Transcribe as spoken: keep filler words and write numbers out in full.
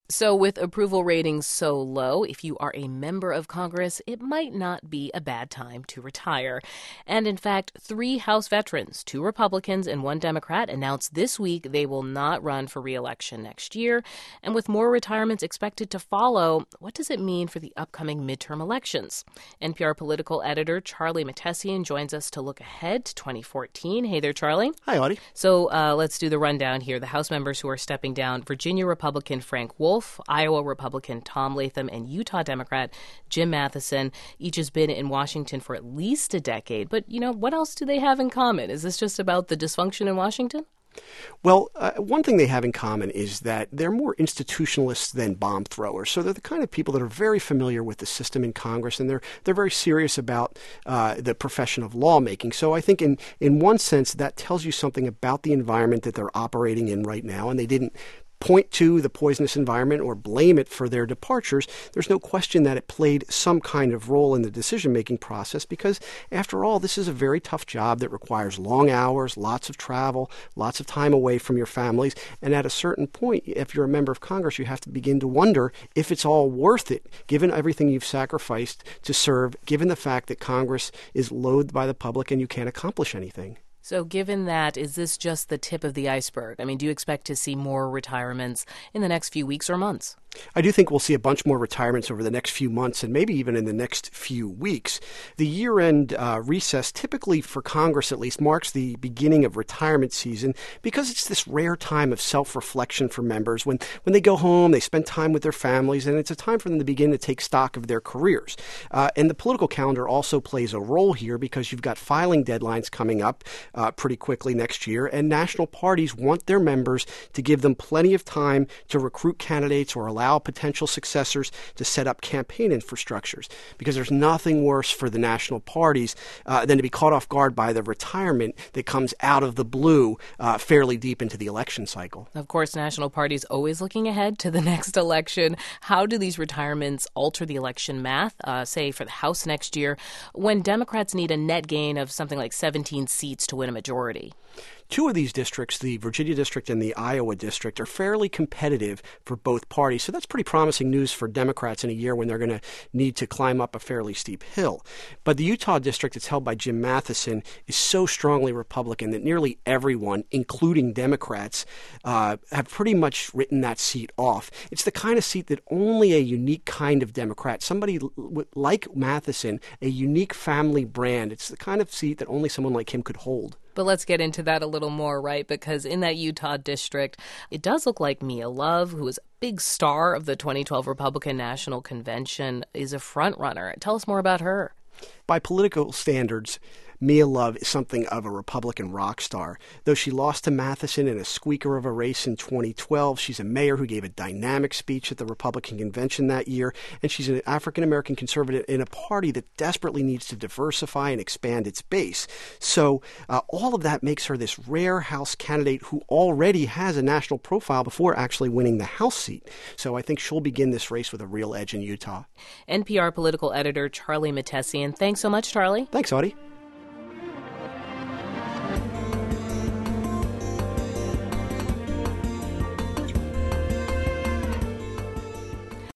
So with approval ratings so low, if you are a member of Congress, it might not be a bad time to retire. And in fact, three House veterans, two Republicans and one Democrat, announced this week they will not run for re-election next year. And with more retirements expected to follow, what does it mean for the upcoming midterm elections? N P R political editor Charlie Mattesian joins us to look ahead to twenty fourteen. Hey there, Charlie. Hi, Audie. So uh, let's do the rundown here. The House members who are stepping down: Virginia Republican Frank Wolf, Iowa Republican Tom Latham, and Utah Democrat Jim Matheson. Each has been in Washington for at least a decade. But, you know, what else do they have in common? Is this just about the dysfunction in Washington? Well, uh, one thing they have in common is that they're more institutionalists than bomb throwers. So they're the kind of people that are very familiar with the system in Congress, and they're they're very serious about uh, the profession of lawmaking. So I think in, in one sense, that tells you something about the environment that they're operating in right now, and they didn't point to the poisonous environment or blame it for their departures. There's no question that it played some kind of role in the decision-making process because, after all, this is a very tough job that requires long hours, lots of travel, lots of time away from your families. And at a certain point, if you're a member of Congress, you have to begin to wonder if it's all worth it, given everything you've sacrificed to serve, given the fact that Congress is loathed by the public and you can't accomplish anything. So given that, is this just the tip of the iceberg? I mean, do you expect to see more retirements in the next few weeks or months? I do think we'll see a bunch more retirements over the next few months and maybe even in the next few weeks. The year-end uh, recess, typically for Congress at least, marks the beginning of retirement season because it's this rare time of self-reflection for members. When, when they go home, they spend time with their families, and it's a time for them to begin to take stock of their careers. Uh, and the political calendar also plays a role here because you've got filing deadlines coming up uh, pretty quickly next year, and national parties want their members to give them plenty of time to recruit candidates or allow potential successors to set up campaign infrastructures, because there's nothing worse for the national parties uh, than to be caught off guard by the retirement that comes out of the blue uh, fairly deep into the election cycle. Of course, national parties always looking ahead to the next election. How do these retirements alter the election math, uh, say for the House next year, when Democrats need a net gain of something like seventeen seats to win a majority? Two of these districts, the Virginia district and the Iowa district, are fairly competitive for both parties. So that's pretty promising news for Democrats in a year when they're going to need to climb up a fairly steep hill. But the Utah district that's held by Jim Matheson is so strongly Republican that nearly everyone, including Democrats, uh, have pretty much written that seat off. It's the kind of seat that only a unique kind of Democrat, somebody l- like Matheson, a unique family brand, it's the kind of seat that only someone like him could hold. But let's get into that a little more, right? Because in that Utah district, it does look like Mia Love, who was a big star of the twenty twelve Republican National Convention, is a front runner. Tell us more about her. By political standards, Mia Love is something of a Republican rock star. Though she lost to Matheson in a squeaker of a race in twenty twelve, she's a mayor who gave a dynamic speech at the Republican convention that year, and she's an African-American conservative in a party that desperately needs to diversify and expand its base. So uh, all of that makes her this rare House candidate who already has a national profile before actually winning the House seat. So I think she'll begin this race with a real edge in Utah. N P R political editor Charlie Mattesian. Thanks so much, Charlie. Thanks, Audie.